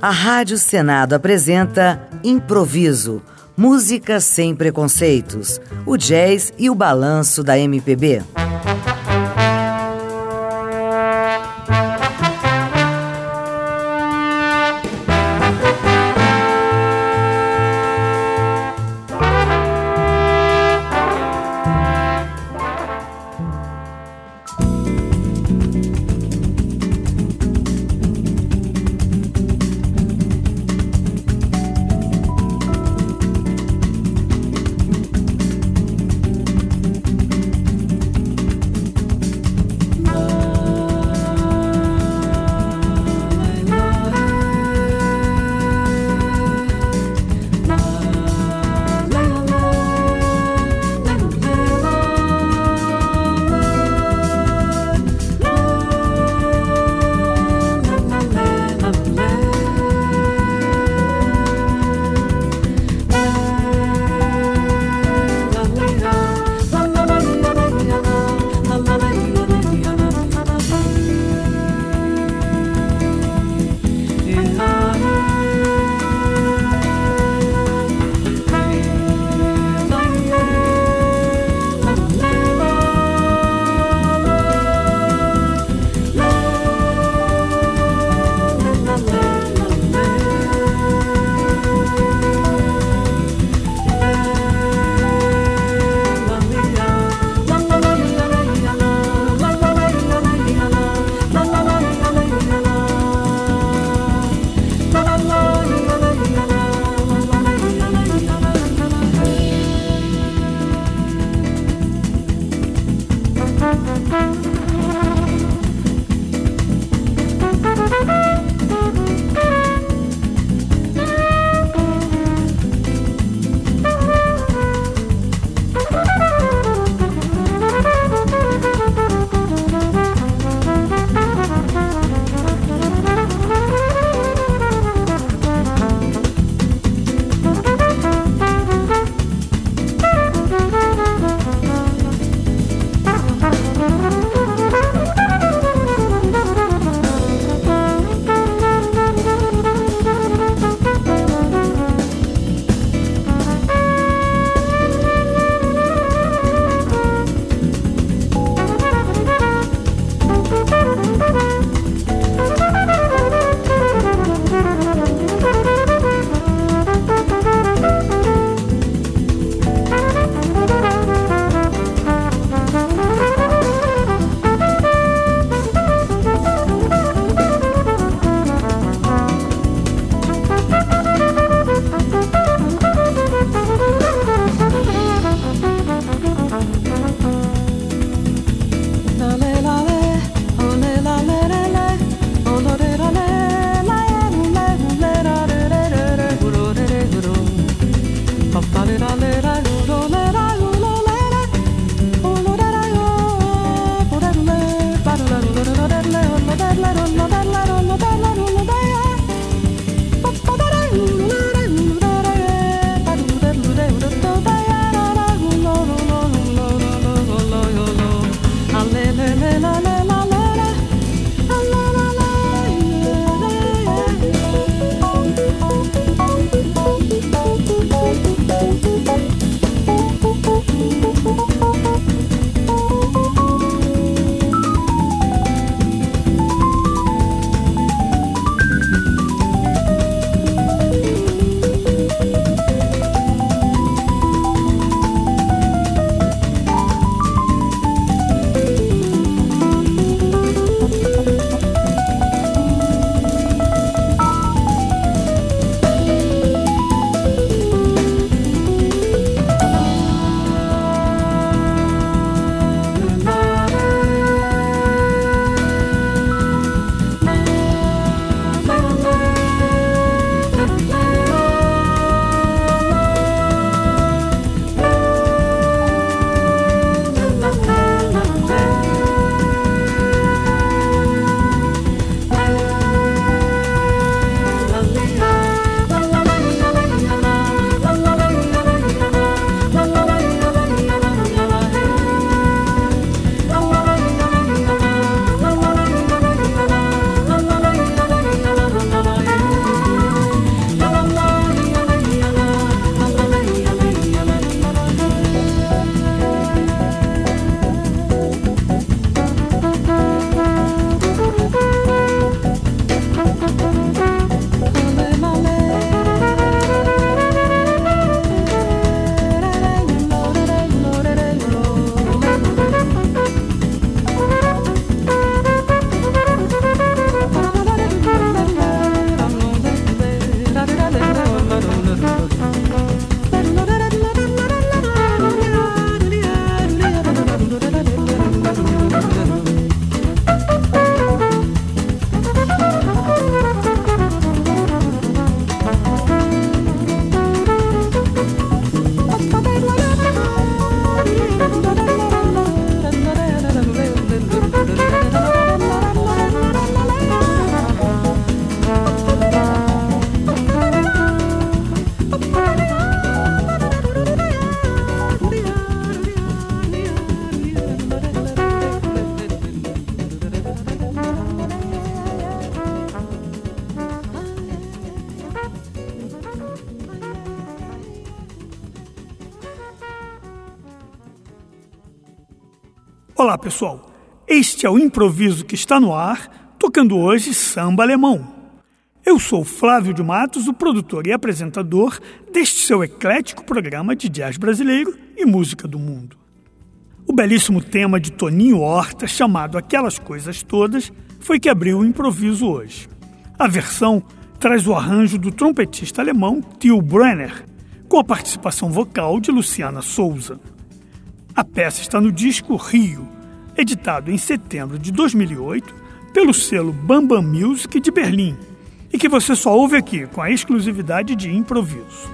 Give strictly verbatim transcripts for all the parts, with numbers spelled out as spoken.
A Rádio Senado apresenta Improviso, música sem preconceitos, o jazz e o balanço da M P B. Olá, pessoal. Este é o Improviso que está no ar, tocando hoje samba alemão. Eu sou Flávio de Matos, o produtor e apresentador deste seu eclético programa de jazz brasileiro e música do mundo. O belíssimo tema de Toninho Horta, chamado Aquelas Coisas Todas, foi que abriu o Improviso hoje. A versão traz o arranjo do trompetista alemão Till Brönner, com a participação vocal de Luciana Souza. A peça está no disco Rio, editado em setembro de dois mil e oito pelo selo Bam Bam Music de Berlim, e que você só ouve aqui com a exclusividade de Improviso.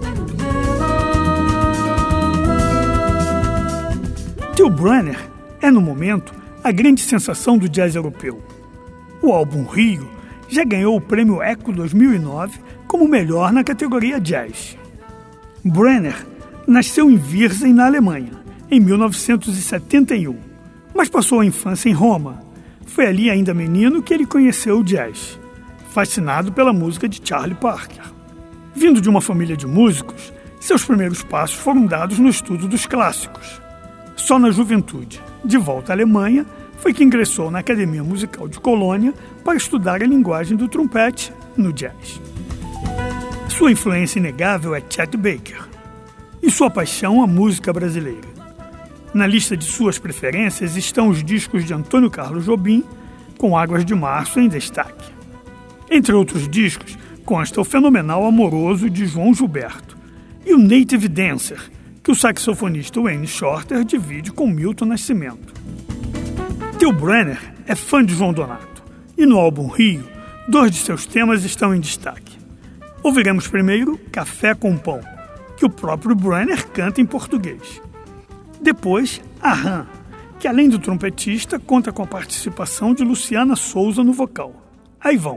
Till Brönner é, no momento, a grande sensação do jazz europeu. O álbum Rio já ganhou o prêmio Echo dois mil e nove como melhor na categoria jazz. Brönner nasceu em Wirsing, na Alemanha, em mil novecentos e setenta e um, mas passou a infância em Roma. Foi ali, ainda menino, que ele conheceu o jazz, fascinado pela música de Charlie Parker. Vindo de uma família de músicos, seus primeiros passos foram dados no estudo dos clássicos. Só na juventude, de volta à Alemanha, foi que ingressou na Academia Musical de Colônia para estudar a linguagem do trompete no jazz. Sua influência inegável é Chet Baker e sua paixão a música brasileira. Na lista de suas preferências estão os discos de Antônio Carlos Jobim, com Águas de Março em destaque. Entre outros discos, consta o fenomenal Amoroso de João Gilberto e o Native Dancer, que o saxofonista Wayne Shorter divide com Milton Nascimento. Till Brönner é fã de João Donato, e no álbum Rio, dois de seus temas estão em destaque. Ouviremos primeiro Café com Pão, que o próprio Brönner canta em português. Depois, Aham, que além do trompetista, conta com a participação de Luciana Souza no vocal. Aí vão.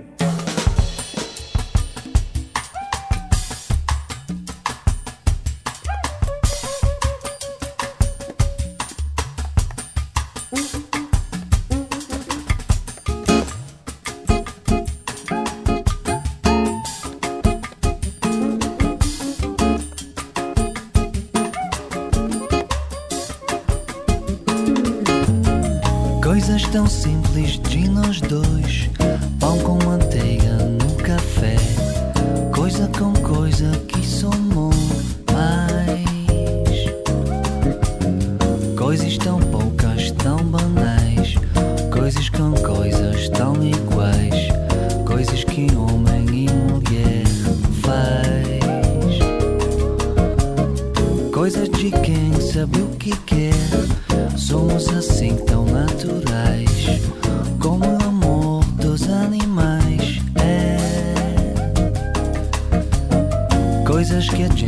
Coisas tão simples de nós dois, pão com manteiga no café, coisa com coisa que somos mais. Coisas tão poucas, tão banais, coisas com coisas tão iguais, coisas que homem e mulher faz. Coisas de quem sabe o que quer, somos assim tão naturais, como o amor dos animais é. Coisas que a gente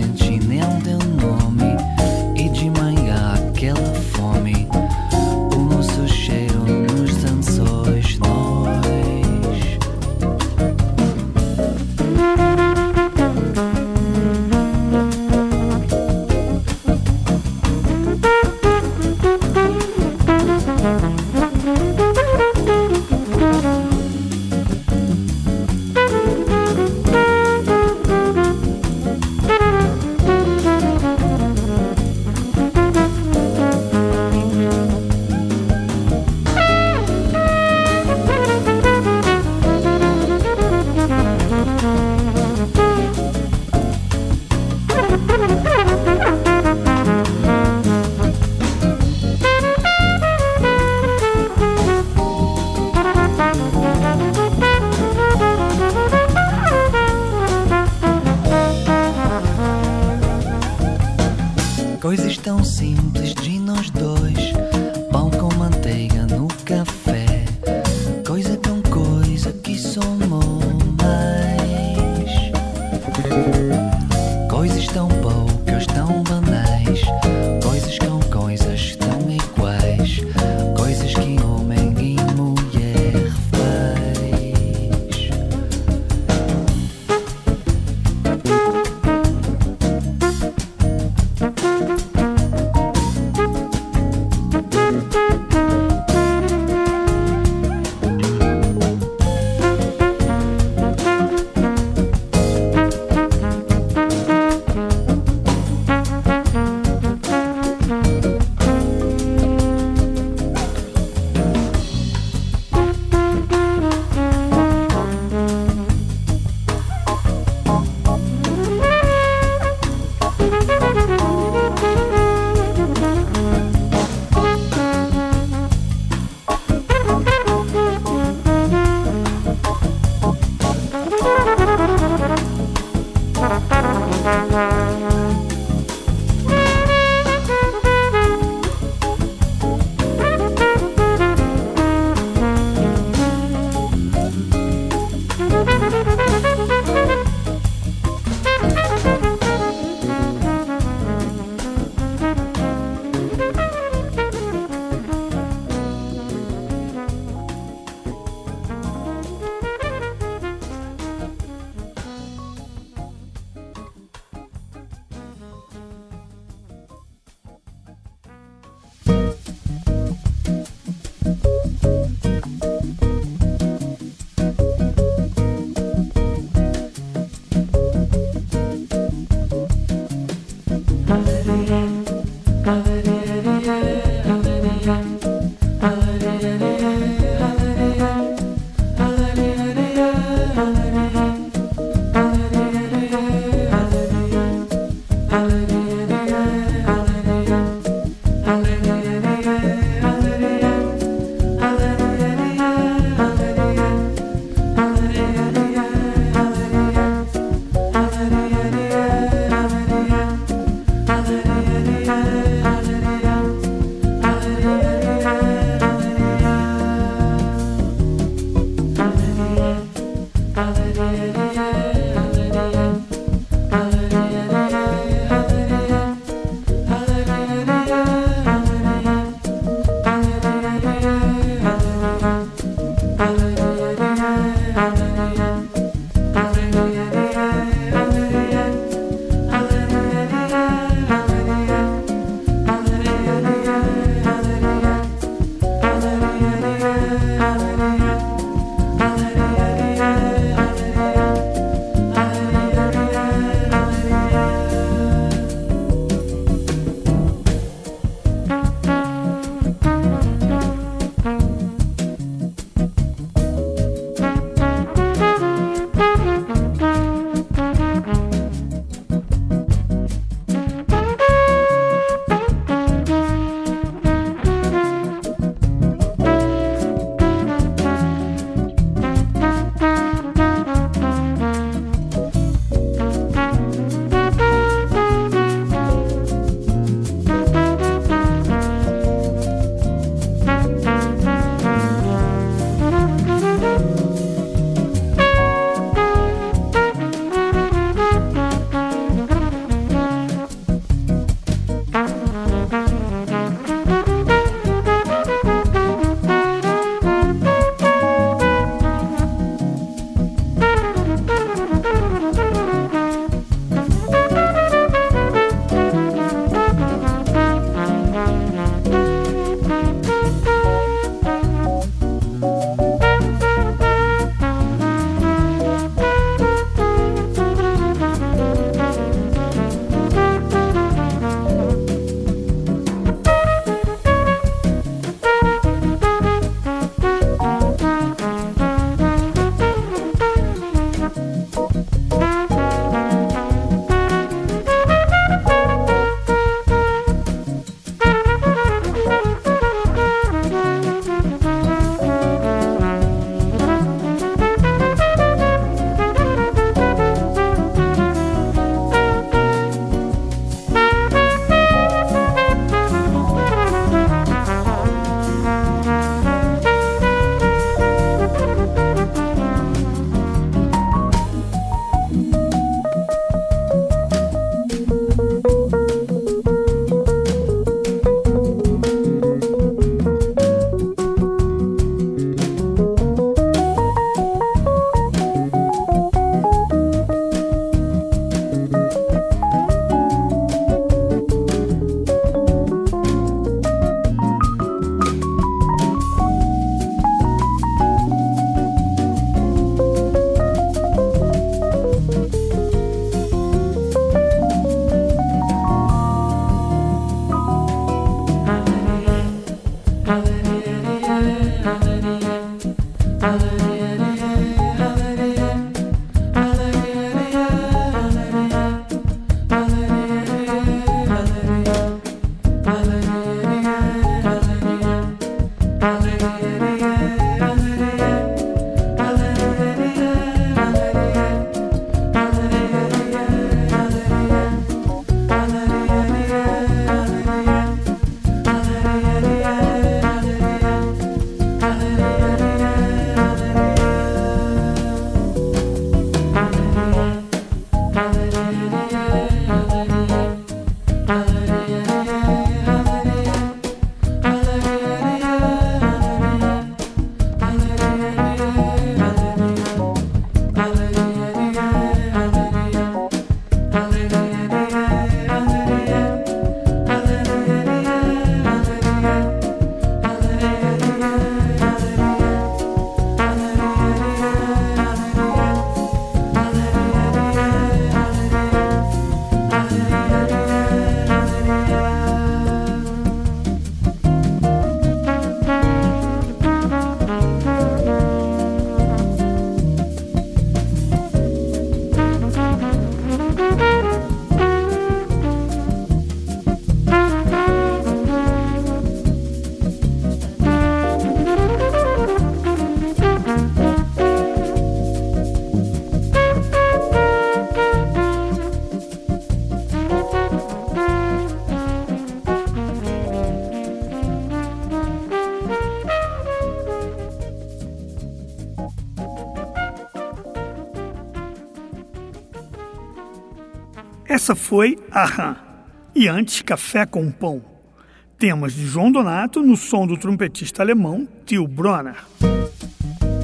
Essa foi Aham, e antes Café com Pão, temas de João Donato no som do trompetista alemão Till Brönner.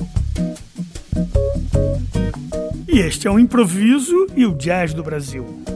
E este é o Improviso e o Jazz do Brasil.